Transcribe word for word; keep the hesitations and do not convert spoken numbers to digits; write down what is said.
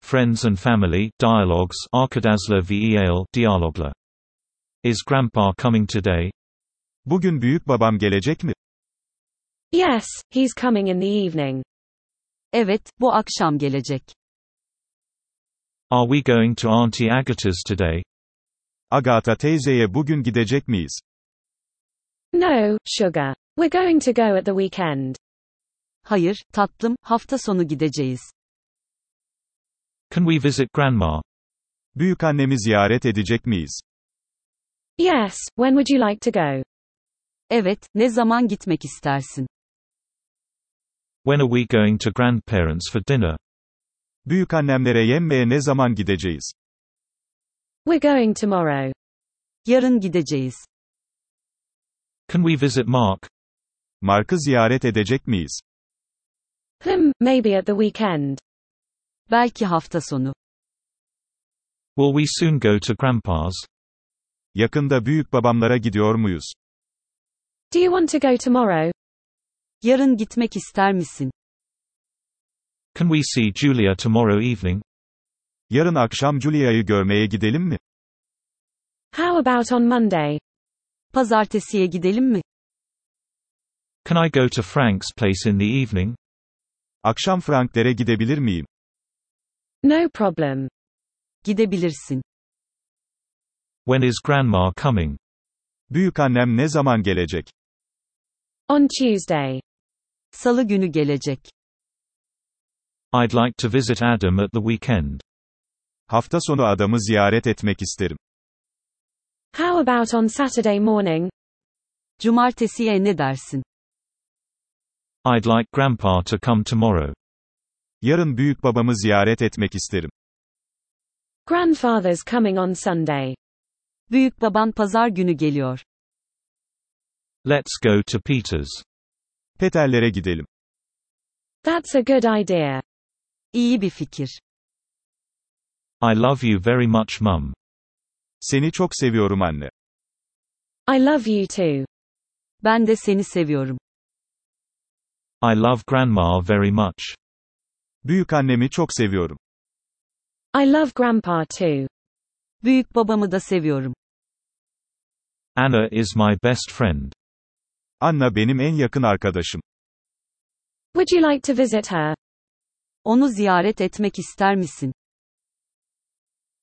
Friends and Family, Dialogues, Arkadaşlar ve Diyaloglar. Is Grandpa coming today? Bugün büyük babam gelecek mi? Yes, he's coming in the evening. Evet, bu akşam gelecek. Are we going to Auntie Agatha's today? Agatha teyzeye bugün gidecek miyiz? No, sugar. We're going to go at the weekend. Hayır, tatlım, hafta sonu gideceğiz. Can we visit Grandma? Büyükannemi ziyaret edecek miyiz? Yes, when would you like to go? Evet, ne zaman gitmek istersin? When are we going to grandparents for dinner? Büyükannemlere yemeğe ne zaman gideceğiz? We're going tomorrow. Yarın gideceğiz. Can we visit Mark? Mark'ı ziyaret edecek miyiz? Hmm, maybe at the weekend. Belki hafta sonu. Will we soon go to Grandpa's? Yakında büyük babamlara gidiyor muyuz? Do you want to go tomorrow? Yarın gitmek ister misin? Can we see Julia tomorrow evening? Yarın akşam Julia'yı görmeye gidelim mi? How about on Monday? Pazartesiye gidelim mi? Can I go to Frank's place in the evening? Akşam Frank'lere gidebilir miyim? No problem. Gidebilirsin. When is Grandma coming? Büyükannem ne zaman gelecek? On Tuesday. Salı günü gelecek. I'd like to visit Adam at the weekend. Hafta sonu adamı ziyaret etmek isterim. How about on Saturday morning? Cumartesiye ne dersin? I'd like Grandpa to come tomorrow. Yarın büyük babamı ziyaret etmek isterim. Grandfather's coming on Sunday. Büyük baban pazar günü geliyor. Let's go to Peter's. Peter'lere gidelim. That's a good idea. İyi bir fikir. I love you very much, Mum. Seni çok seviyorum anne. I love you too. Ben de seni seviyorum. I love Grandma very much. Büyükannemi çok seviyorum. I love Grandpa too. Büyük babamı da seviyorum. Anna is my best friend. Anna benim en yakın arkadaşım. Would you like to visit her? Onu ziyaret etmek ister misin?